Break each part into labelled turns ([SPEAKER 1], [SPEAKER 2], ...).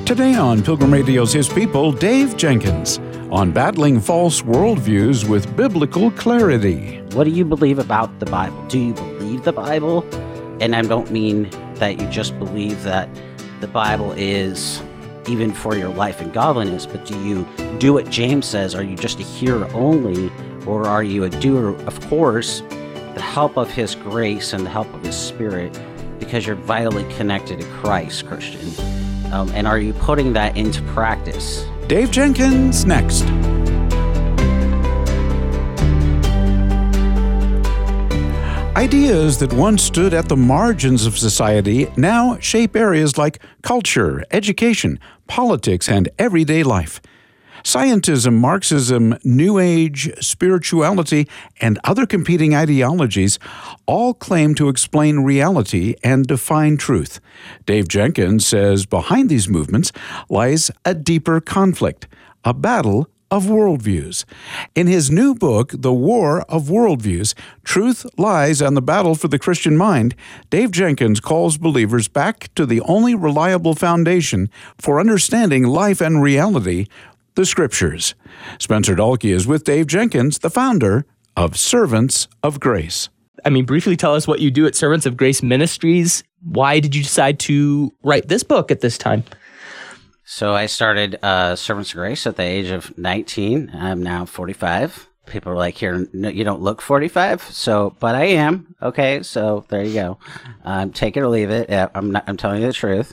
[SPEAKER 1] Today on Pilgrim Radio's His People, Dave Jenkins on battling false worldviews with biblical clarity.
[SPEAKER 2] What do you believe about the Bible? Do you believe the Bible? And I don't mean that you just believe that the Bible is even for your life and godliness, but do you do what James says? Are you just a hearer only, or are you a doer? Of course, the help of His grace and the help of His Spirit, because you're vitally connected to Christ, Christian. And are you putting that into practice?
[SPEAKER 1] Dave Jenkins, next. Ideas that once stood at the margins of society now shape areas like culture, education, politics, and everyday life. Scientism, Marxism, New Age, spirituality, and other competing ideologies all claim to explain reality and define truth. Dave Jenkins says behind these movements lies a deeper conflict, a battle of worldviews. In his new book, The War of Worldviews, Truth, Lies, and the Battle for the Christian Mind, Dave Jenkins calls believers back to the only reliable foundation for understanding life and reality, the Scriptures. Spencer Dahlke is with Dave Jenkins, the founder of Servants of Grace.
[SPEAKER 3] Briefly tell us what you do at Servants of Grace Ministries. Why did you decide to write this book at this time?
[SPEAKER 2] So I started Servants of Grace at the age of 19. I'm now 45. People are like, here, no, you don't look 45. But I am. Okay, so there you go. Take it or leave it. I'm telling you the truth.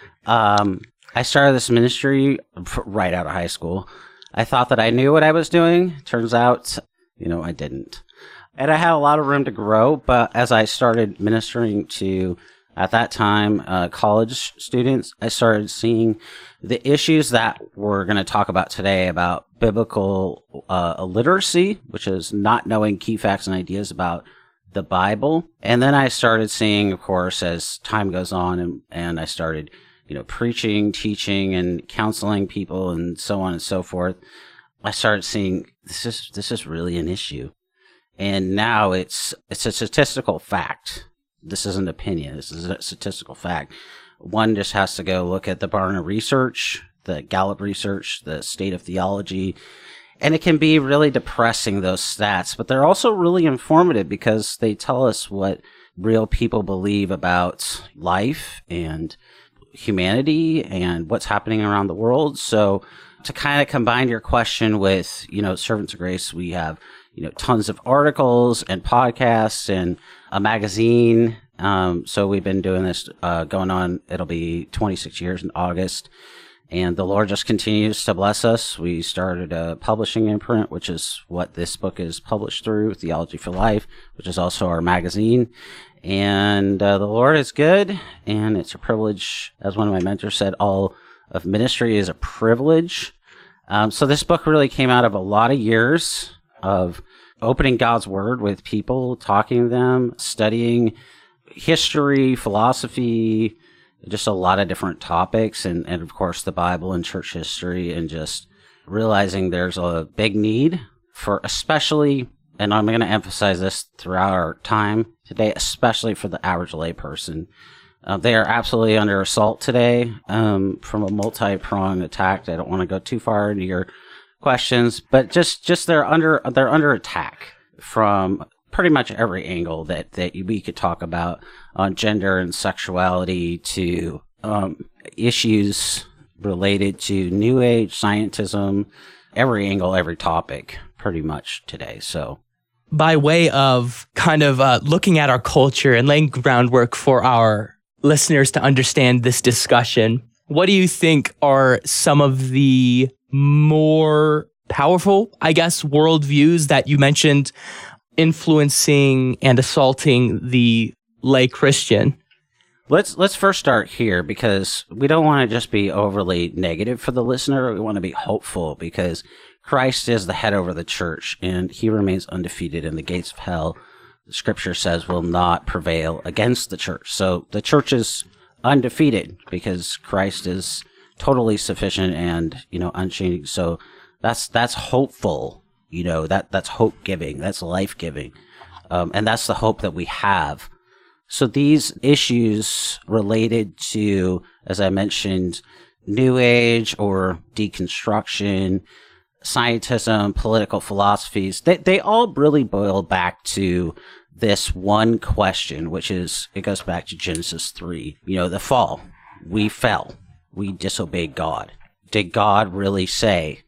[SPEAKER 2] I started this ministry right out of high school. I thought that I knew what I was doing. Turns out, I didn't. And I had a lot of room to grow, but as I started ministering to, at that time, college students, I started seeing the issues that we're going to talk about today about biblical illiteracy, which is not knowing key facts and ideas about the Bible. And then I started seeing, of course, as time goes on, and I started preaching, teaching, and counseling people, and so on and so forth, I started seeing this is really an issue. And now it's a statistical fact. This isn't opinion. This is a statistical fact. One just has to go look at the Barna research, the Gallup research, the State of Theology, and it can be really depressing, those stats, but they're also really informative because they tell us what real people believe about life and humanity and what's happening around the world. So to kind of combine your question with, Servants of Grace, we have, tons of articles and podcasts and a magazine. So we've been doing this going on. It'll be 26 years in August. And the Lord just continues to bless us. We started a publishing imprint, which is what this book is published through, Theology for Life, which is also our magazine. And the Lord is good, and it's a privilege. As one of my mentors said, all of ministry is a privilege. So this book really came out of a lot of years of opening God's Word with people, talking to them, studying history, philosophy, just a lot of different topics, and of course the Bible and church history, and just realizing there's a big need for, especially, and I'm going to emphasize this throughout our time today, especially for the average layperson. They are absolutely under assault today from a multi-pronged attack. I don't want to go too far into your questions, but just they're under attack from pretty much every angle that we could talk about, on gender and sexuality to issues related to New Age, scientism, every angle, every topic, pretty much today. So,
[SPEAKER 3] by way of kind of looking at our culture and laying groundwork for our listeners to understand this discussion, what do you think are some of the more powerful, worldviews that you mentioned influencing and assaulting the lay Christian?
[SPEAKER 2] Let's first start here, because we don't want to just be overly negative for the listener. We want to be hopeful, because Christ is the head over the church, and he remains undefeated, and the gates of hell, the scripture says, will not prevail against the church. So the church is undefeated because Christ is totally sufficient and, unchanging. So that's hopeful, that's hope-giving, that's life-giving. And that's the hope that we have. So these issues related to, as I mentioned, New Age or deconstruction, scientism, political philosophies, they all really boil back to this one question, which is, it goes back to Genesis 3, the fall. We fell. We disobeyed God. Did God really say,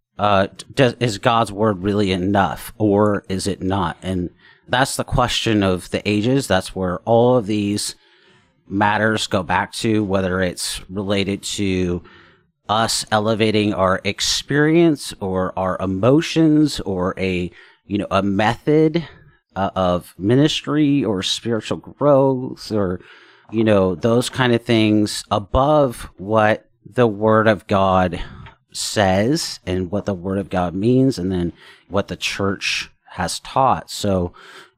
[SPEAKER 2] is God's word really enough, or is it not? And that's the question of the ages. That's where all of these matters go back to, whether it's related to us elevating our experience or our emotions or a method of ministry or spiritual growth or, those kind of things above what the Word of God says and what the Word of God means, and then what the church has taught. So,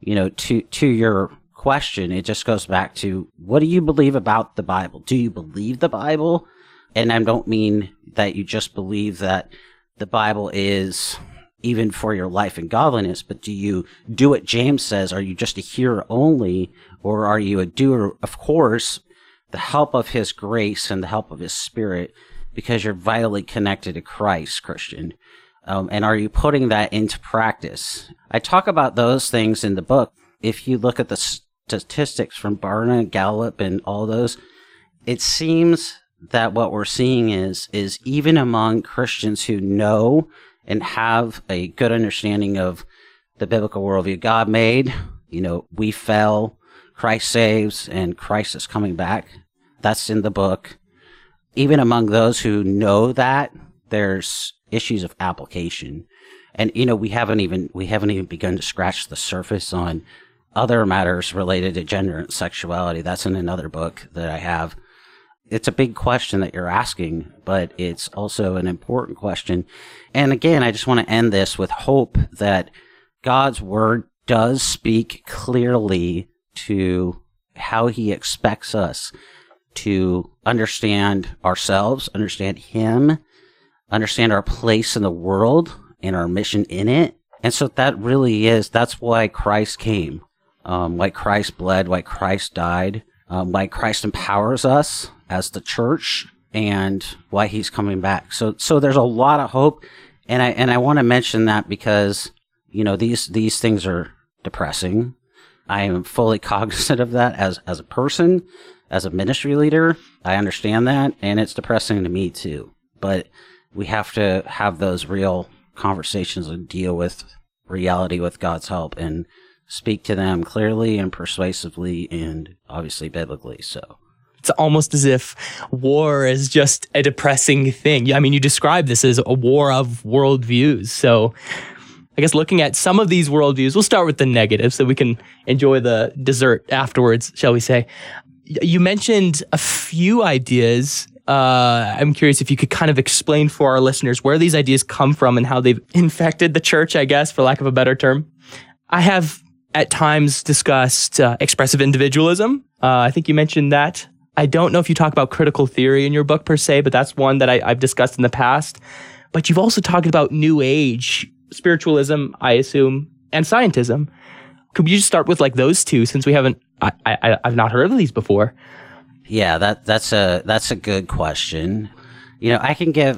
[SPEAKER 2] to your question, it just goes back to, what do you believe about the Bible? Do you believe the Bible? And I don't mean that you just believe that the Bible is even for your life and godliness, but do you do what James says? Are you just a hearer only, or are you a doer? Of course, the help of his grace and the help of his Spirit, because you're vitally connected to Christ, Christian. And are you putting that into practice? I talk about those things in the book. If you look at the statistics from Barna, Gallup, and all those, it seems that what we're seeing is even among Christians who know and have a good understanding of the biblical worldview God made, we fell, Christ saves, and Christ is coming back. That's in the book. Even among those who know that, there's issues of application. And, we haven't even begun to scratch the surface on other matters related to gender and sexuality. That's in another book that I have. It's a big question that you're asking, but it's also an important question. And again, I just want to end this with hope that God's word does speak clearly to how he expects us to understand ourselves, understand him, understand our place in the world and our mission in it. And so that's why Christ came, why Christ bled, why Christ died, why Christ empowers us as the church, and why he's coming back. So there's a lot of hope. And I want to mention that because, these things are depressing. I am fully cognizant of that as a person, as a ministry leader. I understand that, and it's depressing to me too. But we have to have those real conversations and deal with reality with God's help and speak to them clearly and persuasively and obviously biblically. So
[SPEAKER 3] it's almost as if war is just a depressing thing. I mean, you describe this as a war of worldviews. So I guess looking at some of these worldviews, we'll start with the negative so we can enjoy the dessert afterwards, shall we say. You mentioned a few ideas. I'm curious if you could kind of explain for our listeners where these ideas come from and how they've infected the church, I guess, for lack of a better term. I have at times discussed expressive individualism. I think you mentioned that. I don't know if you talk about critical theory in your book per se, but that's one that I've discussed in the past. But you've also talked about New Age, spiritualism, I assume, and scientism. Could you just start with like those two, since we haven't, I've not heard of these before?
[SPEAKER 2] Yeah, that's a good question. I can give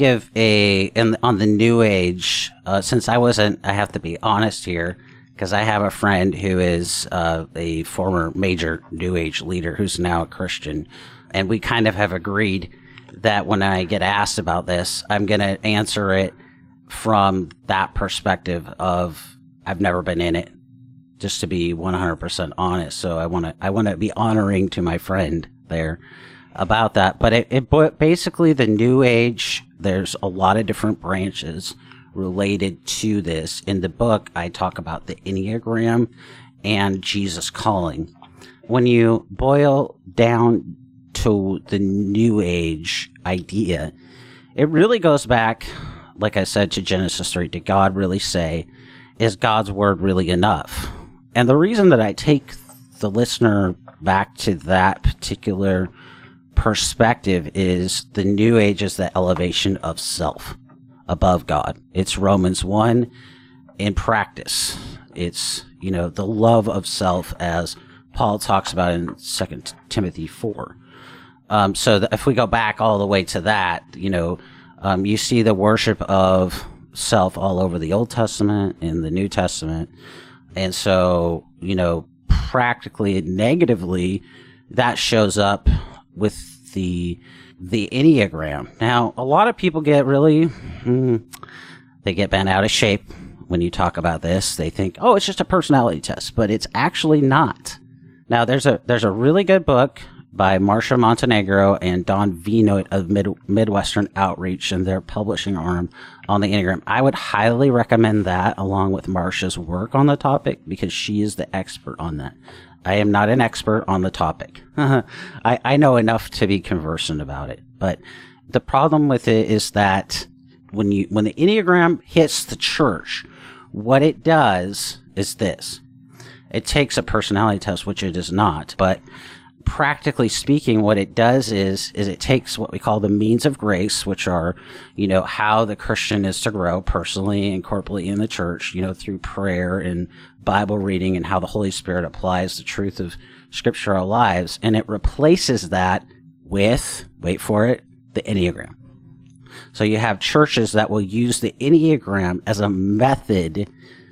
[SPEAKER 2] on the New Age, since I have to be honest here, because I have a friend who is a former major New Age leader who's now a Christian, and we kind of have agreed that when I get asked about this, I'm going to answer it from that perspective of I've never been in it, just to be 100% honest. So I want to be honoring to my friend there about that. But basically the New Age, there's a lot of different branches related to this. In the book, I talk about the Enneagram and Jesus calling. When you boil down to the New Age idea, it really goes back, like I said, to Genesis 3. Did God really say? Is God's word really enough? And the reason that I take the listener back to that particular perspective is the New Age is the elevation of self above God. It's Romans 1 in practice. It's, the love of self, as Paul talks about in 2 Timothy 4. If we go back all the way to that, you see the worship of self all over the Old Testament and the New Testament. And so, practically negatively, that shows up with the Enneagram. Now, a lot of people get really, they get bent out of shape when you talk about this. They think, oh, it's just a personality test, but it's actually not. Now, there's a really good book by Marcia Montenegro and Don Vinoit of Midwestern Outreach and their publishing arm on the Enneagram. I would highly recommend that along with Marcia's work on the topic because she is the expert on that. I am not an expert on the topic. I know enough to be conversant about it. But the problem with it is that when the Enneagram hits the church, what it does is this. It takes a personality test, which it is not, but practically speaking, what it does is it takes what we call the means of grace, which are, how the Christian is to grow personally and corporately in the church, through prayer and Bible reading and how the Holy Spirit applies the truth of Scripture to our lives. And it replaces that with, wait for it, the Enneagram. So you have churches that will use the Enneagram as a method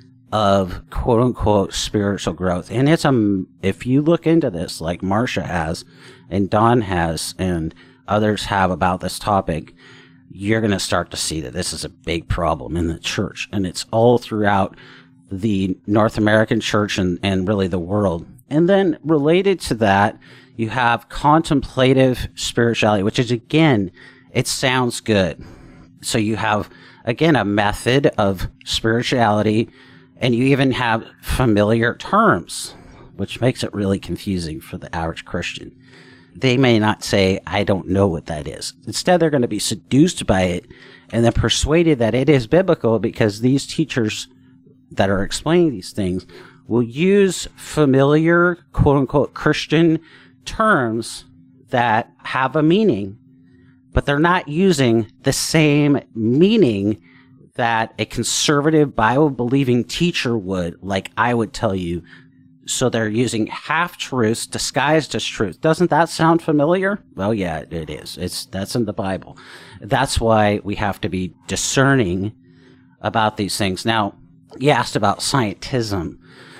[SPEAKER 2] of quote unquote spiritual growth. And if you look into this, like Marcia has and Don has and others have about this topic, you're going to start to see that this is a big problem in the church. And it's all throughout the North American church and really the world. And then related to that, you have contemplative spirituality, which is, again, it sounds good. So you have, again, a method of spirituality. And you even have familiar terms, which makes it really confusing for the average Christian. They may not say, I don't know what that is. Instead, they're going to be seduced by it and then persuaded that it is biblical because these teachers that are explaining these things will use familiar, quote-unquote, Christian terms that have a meaning, but they're not using the same meaning that a conservative Bible-believing teacher would, like I would tell you. So they're using half-truths disguised as truth. Doesn't that sound familiar? Well, yeah, it is. That's in the Bible. That's why we have to be discerning about these things. Now, you asked about scientism.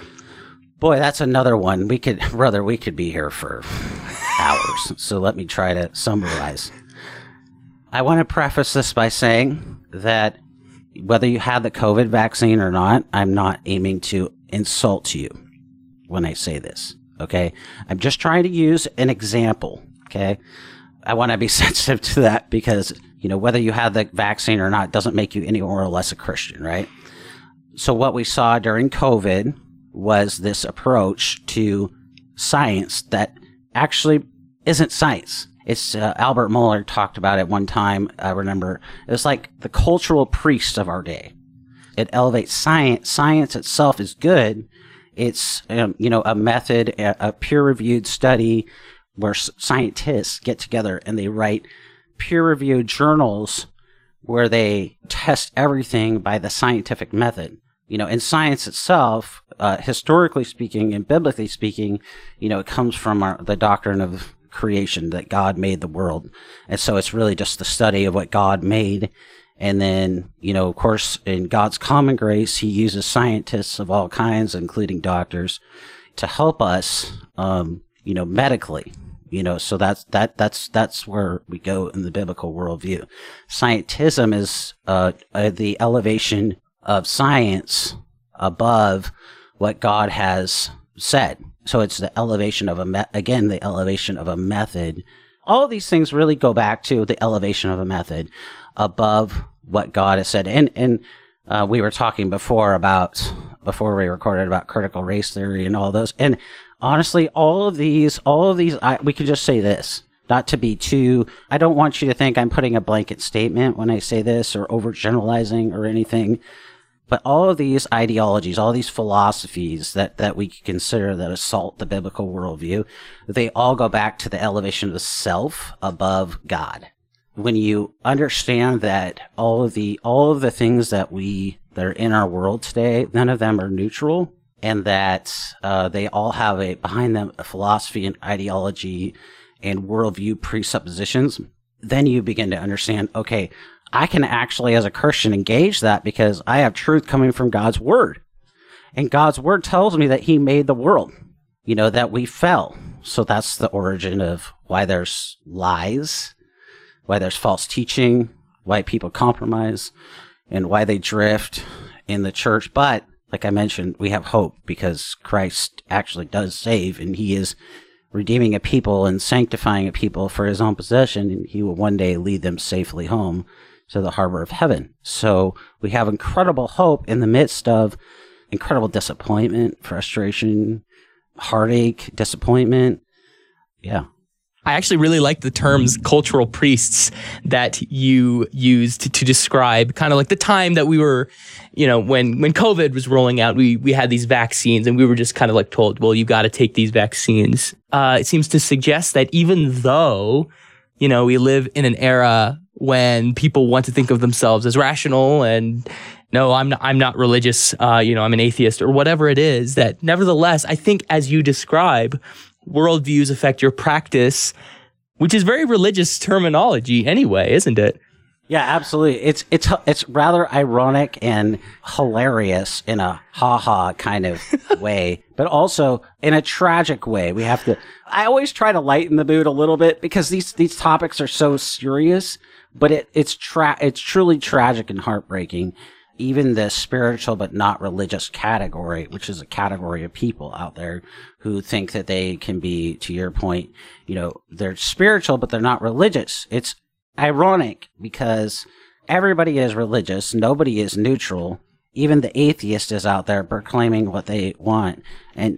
[SPEAKER 2] Boy, that's another one. We could be here for hours. So let me try to summarize. I want to preface this by saying that whether you had the COVID vaccine or not, I'm not aiming to insult you when I say this, okay? I'm just trying to use an example, okay? I want to be sensitive to that because, whether you had the vaccine or not doesn't make you any more or less a Christian, right? So what we saw during COVID was this approach to science that actually isn't science. It's Albert Mohler talked about it one time. I remember it was like the cultural priest of our day. It elevates science. Science itself is good. It's a method, a peer-reviewed study where scientists get together and they write peer-reviewed journals where they test everything by the scientific method. In science itself, historically speaking and biblically speaking, it comes from the doctrine of creation, that God made the world. And so it's really just the study of what God made. And then, of course, in God's common grace, he uses scientists of all kinds, including doctors, to help us, medically. So that's where we go in the biblical worldview. Scientism is the elevation of science above what God has said. So it's the elevation of the elevation of a method. All of these things really go back to the elevation of a method above what God has said. And we were talking before we recorded about critical race theory and all those. And honestly, all of these, we could just say this, not to be too, I don't want you to think I'm putting a blanket statement when I say this or overgeneralizing or anything. But all of these ideologies, all these philosophies that we consider that assault the biblical worldview, they all go back to the elevation of the self above God. When you understand that all of the things that are in our world today, none of them are neutral, and that they all have behind them a philosophy and ideology and worldview presuppositions, then you begin to understand, okay, I can actually, as a Christian, engage that because I have truth coming from God's word. And God's word tells me that he made the world, that we fell. So that's the origin of why there's lies, why there's false teaching, why people compromise, and why they drift in the church. But like I mentioned, we have hope because Christ actually does save, and he is redeeming a people and sanctifying a people for his own possession, and he will one day lead them safely home to the harbor of heaven. So we have incredible hope in the midst of incredible disappointment, frustration, heartache, disappointment. Yeah.
[SPEAKER 3] I actually really like the terms cultural priests that you used to describe kind of like the time that we were, when COVID was rolling out, we had these vaccines and we were just kind of like told, well, you got to take these vaccines. It seems to suggest that even though, we live in an era when people want to think of themselves as rational and no, I'm not religious, I'm an atheist or whatever it is, that nevertheless, I think as you describe, worldviews affect your practice, which is very religious terminology anyway, isn't it?
[SPEAKER 2] Yeah, absolutely. It's rather ironic and hilarious in a ha-ha kind of way, but also in a tragic way. I always try to lighten the mood a little bit because these topics are so serious, but it's truly tragic and heartbreaking. Even the spiritual but not religious category, which is a category of people out there who think that they can be, to your point, they're spiritual, but they're not religious. It's ironic because everybody is religious. Nobody is neutral. Even the atheist is out there proclaiming what they want. And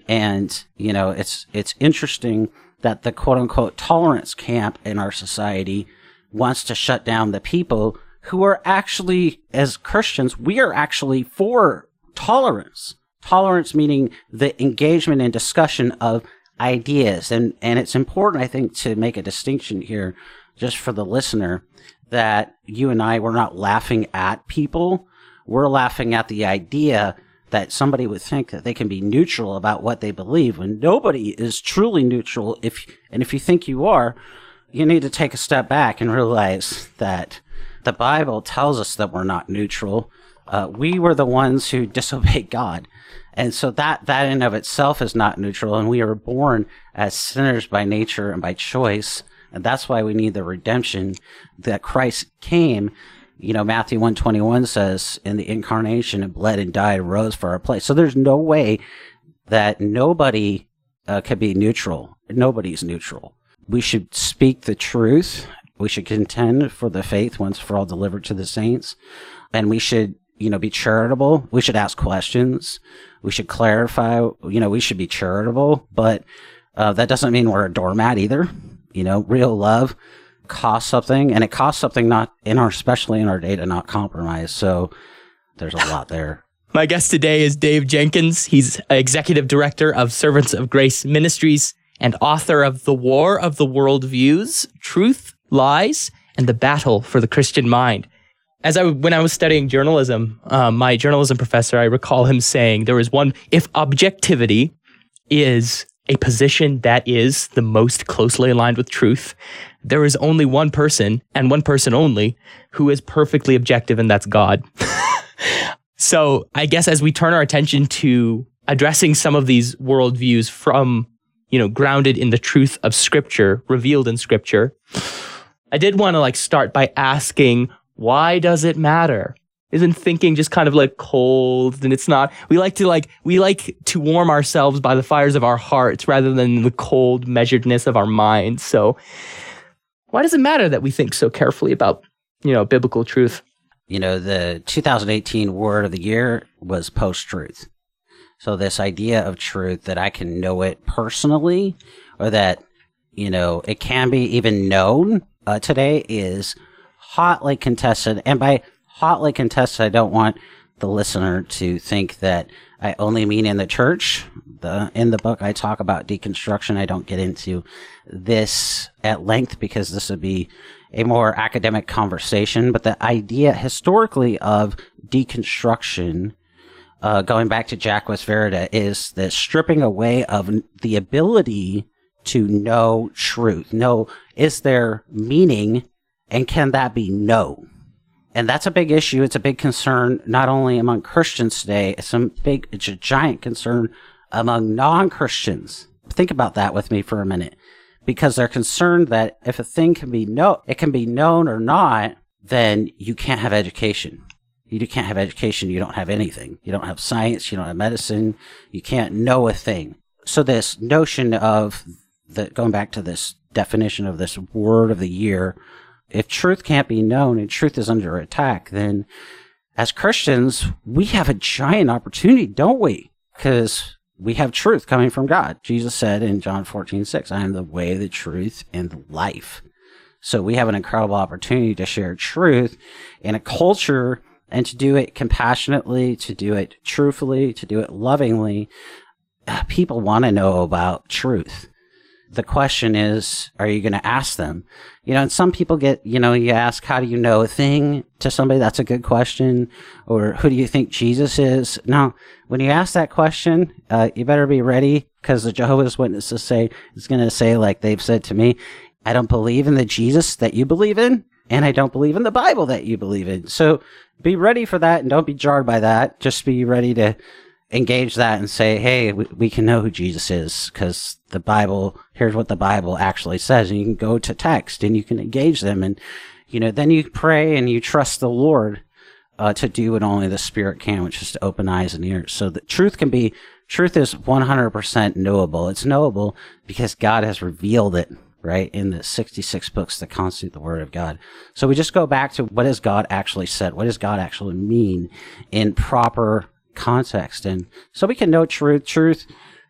[SPEAKER 2] it's interesting that the quote unquote tolerance camp in our society wants to shut down the people who are actually, as Christians, we are actually for tolerance. Tolerance meaning the engagement and discussion of ideas. And it's important, I think, to make a distinction here, just for the listener, that you and I, we're not laughing at people. We're laughing at the idea that somebody would think that they can be neutral about what they believe when nobody is truly neutral. If you think you are, you need to take a step back and realize that the Bible tells us that we're not neutral. We were the ones who disobeyed God. And so that in and of itself is not neutral. And we are born as sinners by nature and by choice. And that's why we need the redemption that Christ came. Matthew 1:21 says, in the incarnation and bled and died, rose for our place. So there's no way that nobody could be neutral. Nobody's neutral. We should speak the truth. We should contend for the faith once for all delivered to the saints. And we should, be charitable. We should ask questions. We should clarify, we should be charitable. But that doesn't mean we're a doormat either. Real love costs something. And it costs something especially in our day, to not compromise. So there's a lot there.
[SPEAKER 3] My guest today is Dave Jenkins. He's Executive Director of Servants of Grace Ministries and author of The War of the Worldviews, Truth, Lies, and the Battle for the Christian Mind. When I was studying journalism, my journalism professor, I recall him saying there was if objectivity is a position that is the most closely aligned with truth, there is only one person, and one person only, who is perfectly objective, and that's God. So I guess as we turn our attention to addressing some of these worldviews from, grounded in the truth of Scripture, revealed in Scripture, I did want to start by asking, why does it matter? Isn't thinking just kind of cold? And it's not. We like to warm ourselves by the fires of our hearts rather than the cold measuredness of our minds. So why does it matter that we think so carefully about, biblical truth?
[SPEAKER 2] The 2018 word of the year was post-truth. So this idea of truth, that I can know it personally, or that, it can be even known today, is hotly contested. And by hotly contested, I don't want the listener to think that I only mean in the church. In the book, I talk about deconstruction. I don't get into this at length because this would be a more academic conversation. But the idea historically of deconstruction, going back to Jacques Derrida, is the stripping away of the ability to know truth. Know, is there meaning, and can that be no? And that's a big issue. It's a big concern, not only among Christians today, it's a giant concern among non-Christians. Think about that with me for a minute, because they're concerned that if a thing can be it can be known or not, then you can't have education. You can't have education. You don't have anything. You don't have science. You don't have medicine. You can't know a thing. So this notion of going back to this definition of this word of the year, if truth can't be known and truth is under attack, then as Christians, we have a giant opportunity, don't we? Because we have truth coming from God. Jesus said in John 14:6, I am the way, the truth, and the life. So we have an incredible opportunity to share truth in a culture, and to do it compassionately, to do it truthfully, to do it lovingly. People want to know about truth. The question is, are you going to ask them? And some people get, you ask, how do you know a thing to somebody? That's a good question. Or who do you think Jesus is? Now, when you ask that question, you better be ready, because the Jehovah's Witnesses it's going to say, like they've said to me, I don't believe in the Jesus that you believe in, and I don't believe in the Bible that you believe in. So be ready for that, and don't be jarred by that. Just be ready to engage that and say, hey, we can know who Jesus is, because the Bible, here's what the Bible actually says. And you can go to text and you can engage them. And, then you pray and you trust the Lord to do what only the Spirit can, which is to open eyes and ears. So the truth is 100% knowable. It's knowable because God has revealed it, right, in the 66 books that constitute the Word of God. So we just go back to, what has God actually said? What does God actually mean in proper context? And so we can know truth,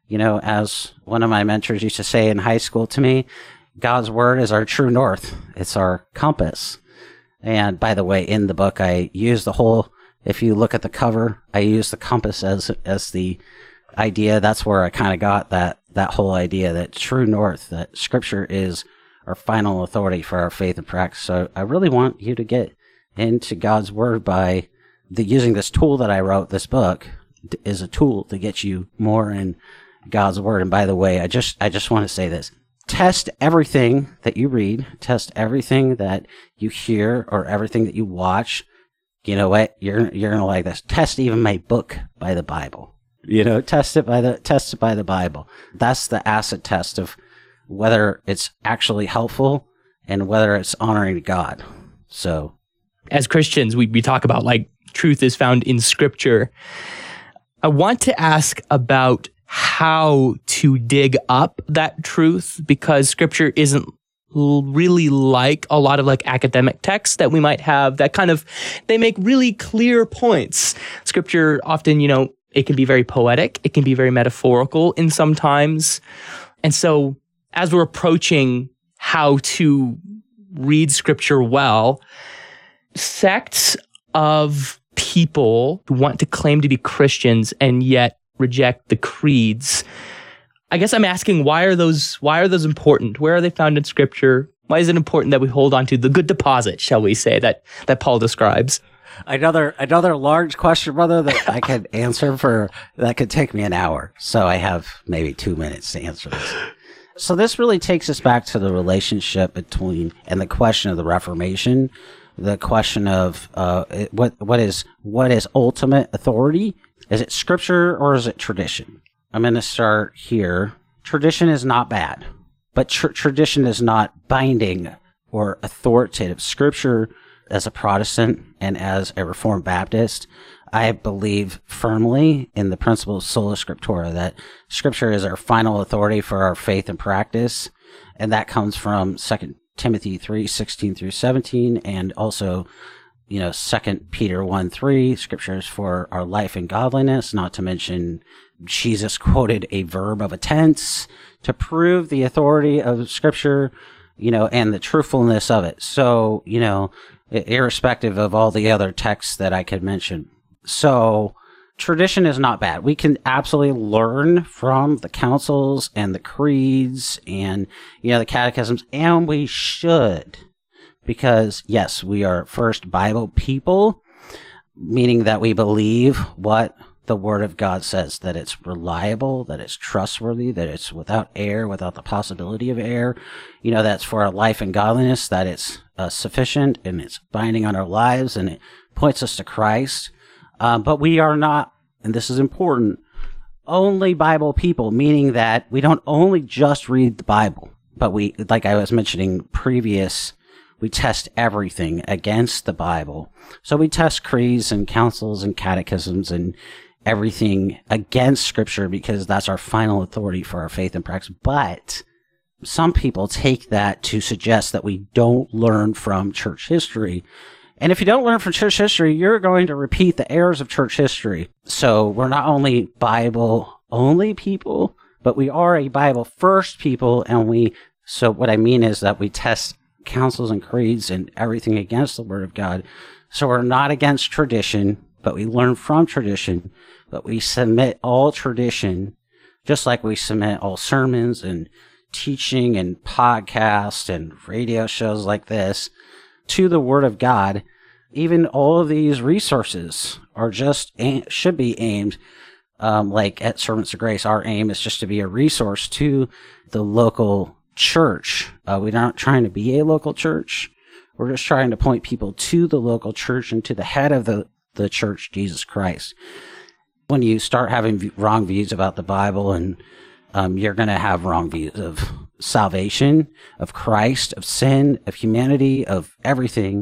[SPEAKER 2] as one of my mentors used to say in high school to me, God's Word is our true north. It's our compass. And by the way, in the book, I use if you look at the cover, I use the compass as the idea. That's where I kind of got that whole idea, that true north, that Scripture is our final authority for our faith and practice. So I really want you to get into God's Word by using this tool that I wrote. This book is a tool to get you more in God's Word. And by the way, I just want to say this. Test everything that you read. Test everything that you hear or everything that you watch. You know what? You're going to like this. Test even my book by the Bible. Test it by the Bible. That's the acid test of whether it's actually helpful and whether it's honoring to God. So,
[SPEAKER 3] as Christians, we talk about like truth is found in Scripture. I want to ask about how to dig up that truth, because Scripture isn't really like a lot of like academic texts that we might have that they make really clear points. Scripture often, it can be very poetic. It can be very metaphorical in sometimes. And so as we're approaching how to read Scripture well, sects of people who want to claim to be Christians and yet reject the creeds, I guess I'm asking, why are those important? Where are they found in Scripture? Why is it important that we hold on to the good deposit, shall we say, that Paul describes?
[SPEAKER 2] Another large question, brother, that I could answer that could take me an hour. So I have maybe 2 minutes to answer this. So this really takes us back to the relationship between, and the question of the Reformation, the question of what is ultimate authority? Is it Scripture or is it tradition? I'm going to start here. Tradition is not bad, but tradition is not binding or authoritative. Scripture, as a Protestant and as a Reformed Baptist, I believe firmly in the principle of sola scriptura, that Scripture is our final authority for our faith and practice, and that comes from 2 Timothy 3:16 through 17, and also 2 Peter 1:3, Scripture is for our life and godliness, not to mention Jesus quoted a verb of a tense to prove the authority of Scripture, and the truthfulness of it. So, irrespective of all the other texts that I could mention. So, tradition is not bad. We can absolutely learn from the councils and the creeds and, the catechisms, and we should. Because, yes, we are first Bible people, meaning that we believe what the Word of God says, that it's reliable, that it's trustworthy, that it's without error, without the possibility of error, that's for our life and godliness, that it's sufficient and it's binding on our lives and it points us to Christ. But we are not, and this is important, only Bible people, meaning that we don't only just read the Bible, but we, like I was mentioning we test everything against the Bible. So we test creeds and councils and catechisms and everything against Scripture because that's our final authority for our faith and practice. But some people take that to suggest that we don't learn from church history. And if you don't learn from church history, you're going to repeat the errors of church history. So we're not only Bible-only people, but we are a Bible-first people. So what I mean is that we test councils and creeds and everything against the Word of God. So we're not against tradition, but we learn from tradition, but we submit all tradition, just like we submit all sermons and teaching and podcasts and radio shows like this to the Word of God. Even all of these resources are should be aimed, like at Servants of Grace, our aim is just to be a resource to the local church. We're not trying to be a local church. We're just trying to point people to the local church and to the head of the church, Jesus Christ. When you start having wrong views about the Bible, and you're going to have wrong views of salvation, of Christ, of sin, of humanity, of everything.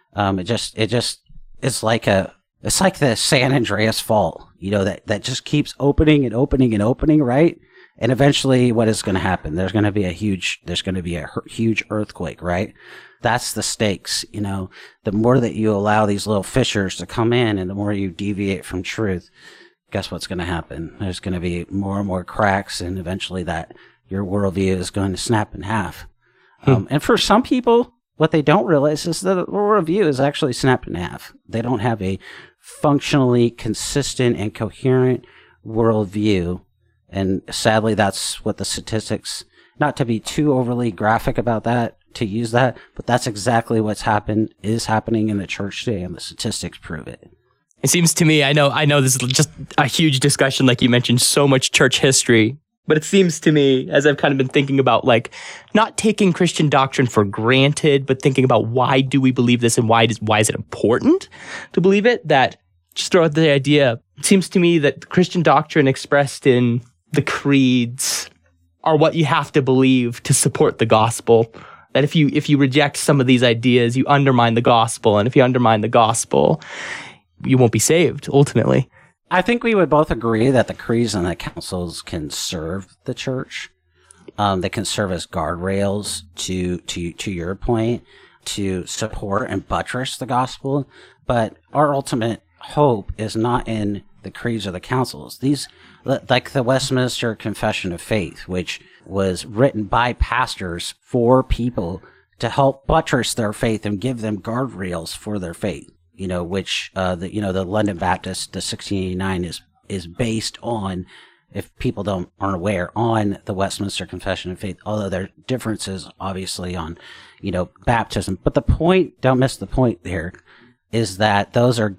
[SPEAKER 2] It's like the San Andreas Fault, that just keeps opening and opening and opening, right? And eventually what is going to happen? There's going to be a huge earthquake, right? That's the stakes. The more that you allow these little fissures to come in and the more you deviate from truth, guess what's going to happen? There's going to be more and more cracks, and eventually that your worldview is going to snap in half. And for some people, what they don't realize is that the worldview is actually snapped in half. They don't have a functionally consistent and coherent worldview. And sadly, that's what the statistics, not to be too overly graphic about that, to use that, but that's exactly what's is happening in the church today, and the statistics prove it.
[SPEAKER 3] It seems to me, I know this is just a huge discussion, like you mentioned, so much church history, but it seems to me, as I've kind of been thinking about, like, not taking Christian doctrine for granted, but thinking about why do we believe this and why is it important to believe it, that just throw out the idea, it seems to me that Christian doctrine expressed in the creeds are what you have to believe to support the gospel. That if you reject some of these ideas, you undermine the gospel. And if you undermine the gospel, you won't be saved, ultimately.
[SPEAKER 2] I think we would both agree that the creeds and the councils can serve the church. They can serve as guardrails to your point, to support and buttress the gospel. But our ultimate hope is not in the creeds or the councils. These, like the Westminster Confession of Faith, which was written by pastors for people to help buttress their faith and give them guardrails for their faith. Which the London Baptist, the 1689 is based on, if people aren't aware, on the Westminster Confession of Faith. Although there are differences, obviously, on baptism. But the point, don't miss the point there, is that those are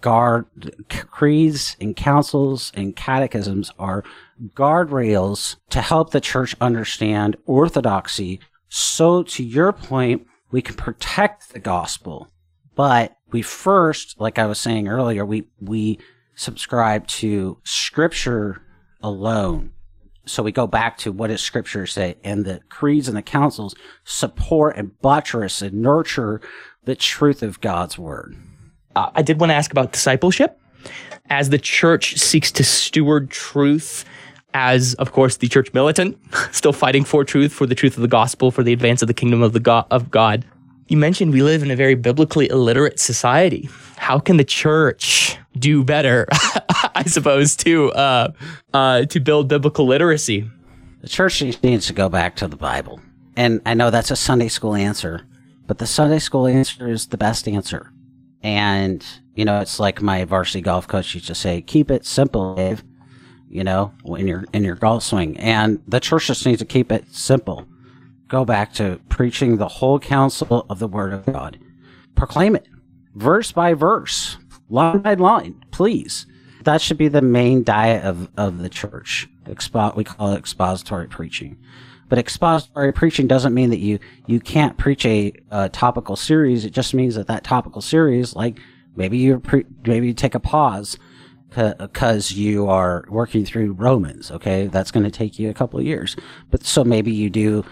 [SPEAKER 2] creeds and councils and catechisms are guardrails to help the church understand orthodoxy. So to your point, we can protect the gospel. But we first, like I was saying earlier, we subscribe to Scripture alone. So we go back to what does Scripture say, and the creeds and the councils support and buttress and nurture the truth of God's Word.
[SPEAKER 3] I did want to ask about discipleship. As the church seeks to steward truth, as, of course, the church militant, still fighting for truth, for the truth of the gospel, for the advance of the kingdom of God. You mentioned we live in a very biblically illiterate society. How can the church do better, I suppose, to build biblical literacy?
[SPEAKER 2] The church needs to go back to the Bible. And I know that's a Sunday school answer, but the Sunday school answer is the best answer. And, it's like my varsity golf coach used to say, keep it simple, Dave, when you're in your golf swing. And the church just needs to keep it simple. Go back to preaching the whole counsel of the Word of God. Proclaim it, verse by verse, line by line, please. that should be the main diet of the church. We call it expository preaching. But expository preaching doesn't mean that you can't preach a topical series. It just means that topical series, like maybe you take a pause because you are working through Romans. Okay, that's going to take you a couple of years. But so maybe you do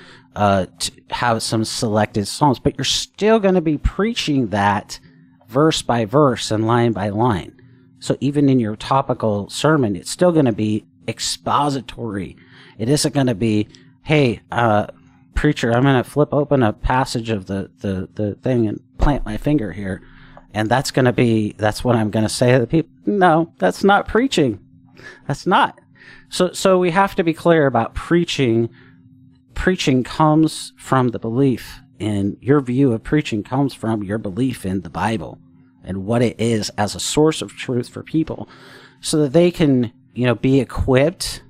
[SPEAKER 2] have some selected Psalms, but you're still going to be preaching that verse by verse and line by line. So even in your topical sermon, it's still going to be expository. It isn't going to be, hey, preacher, I'm going to flip open a passage of the thing and plant my finger here, and that's what I'm going to say to the people. No, that's not preaching. That's not. So we have to be clear about preaching. Preaching comes from the belief, and your view of preaching comes from your belief in the Bible and what it is as a source of truth for people, so that they can, be equipped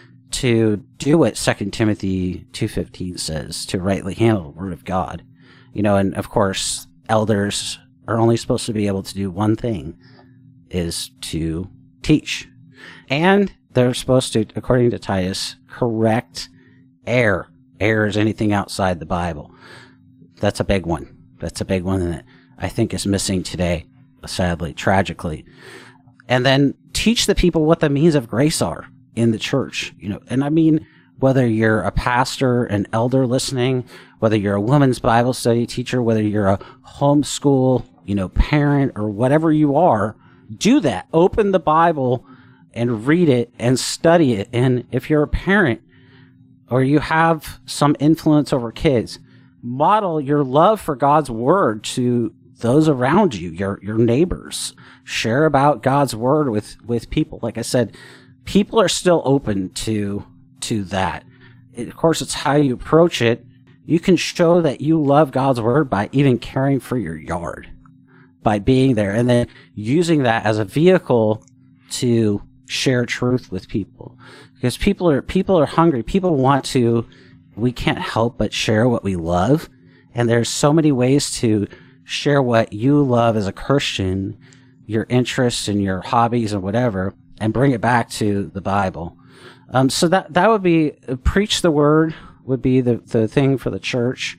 [SPEAKER 2] to do what 2 Timothy 2:15 says, to rightly handle the word of God. And of course, elders are only supposed to be able to do one thing, is to teach. And they're supposed to, according to Titus, correct error. Error is anything outside the Bible. That's a big one. That's a big one that I think is missing today, sadly, tragically. And then teach the people what the means of grace are in the church. And I mean, whether you're a pastor, an elder listening, whether you're a women's Bible study teacher, whether you're a homeschool, parent, or whatever you are, do that. Open the Bible and read it and study it. And if you're a parent or you have some influence over kids, model your love for God's word to those around you, your neighbors. Share about God's word with people. Like I said, people are still open to that. Of course, it's how you approach it. You can show that you love God's word by even caring for your yard, by being there, and then using that as a vehicle to share truth with people. Because people are hungry. People want to. We can't help but share what we love, and there's so many ways to share what you love as a Christian, your interests and your hobbies and whatever, and bring it back to the Bible. So that would be, preach the word would be the thing for the church.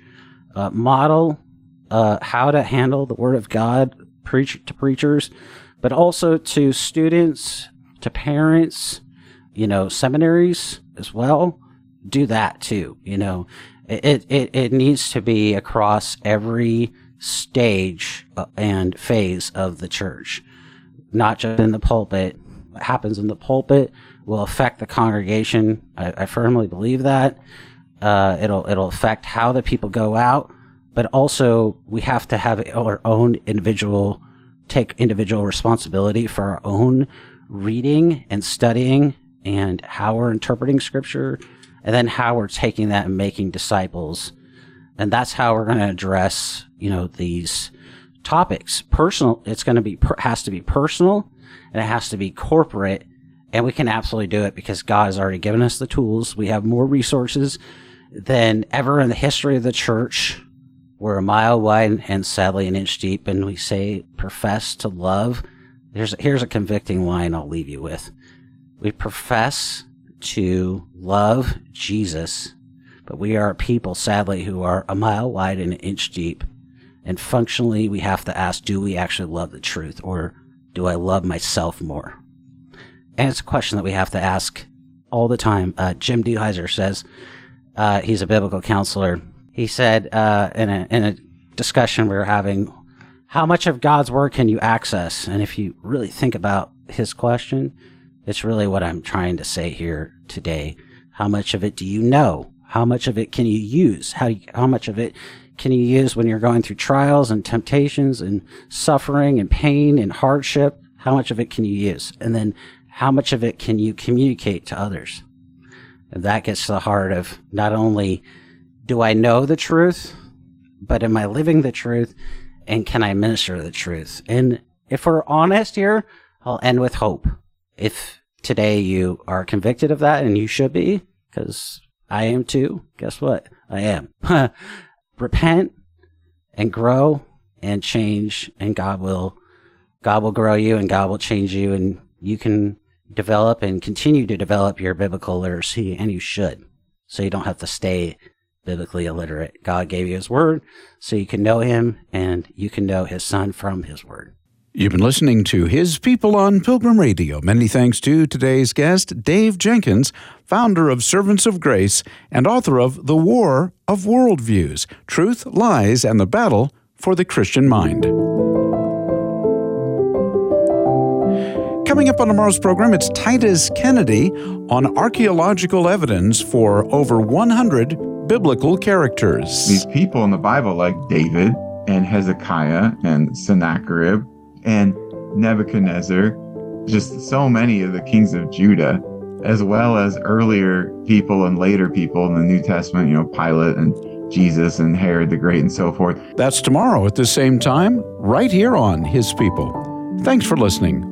[SPEAKER 2] Model how to handle the word of God, preach to preachers, but also to students, to parents, seminaries as well. Do that too. It needs to be across every stage and phase of the church, not just in the pulpit. What happens in the pulpit will affect the congregation. I firmly believe that. It'll affect how the people go out, but also we have to have our own take individual responsibility for our own reading and studying and how we're interpreting scripture, and then how we're taking that and making disciples. And that's how we're going to address, these topics. Personal, has to be personal, and it has to be corporate, and we can absolutely do it because God has already given us the tools. We have more resources than ever in the history of the church. We're a mile wide and sadly an inch deep, and we profess to love. Here's a convicting line I'll leave you with. We profess to love Jesus, but we are a people, sadly, who are a mile wide and an inch deep. And functionally, we have to ask, do we actually love the truth, or do I love myself more? And it's a question that we have to ask all the time. Jim Duheiser says, he's a biblical counselor. He said in a discussion we were having, how much of God's word can you access? And if you really think about his question, it's really what I'm trying to say here today. How much of it do you know? How much of it can you use? How much of it can you use when you're going through trials and temptations and suffering and pain and hardship? How much of it can you use? And then how much of it can you communicate to others? And that gets to the heart of not only do I know the truth, but am I living the truth, and can I minister the truth? And if we're honest here, I'll end with hope. If today you are convicted of that, and you should be, because I am too, guess what? I am. Repent and grow and change, and God will grow you, and God will change you, and you can develop and continue to develop your biblical literacy, and you should. So you don't have to stay biblically illiterate. God gave you his word so you can know him and you can know his son from his word.
[SPEAKER 1] You've been listening to His People on Pilgrim Radio. Many thanks to today's guest, Dave Jenkins, founder of Servants of Grace and author of The War of Worldviews, Truth, Lies, and the Battle for the Christian Mind. Coming up on tomorrow's program, it's Titus Kennedy on archaeological evidence for over 100 biblical characters.
[SPEAKER 4] These people in the Bible like David and Hezekiah and Sennacherib and Nebuchadnezzar, just so many of the kings of Judah, as well as earlier people and later people in the New Testament, Pilate and Jesus and Herod the Great and so forth.
[SPEAKER 1] That's tomorrow at the same time, right here on His People. Thanks for listening.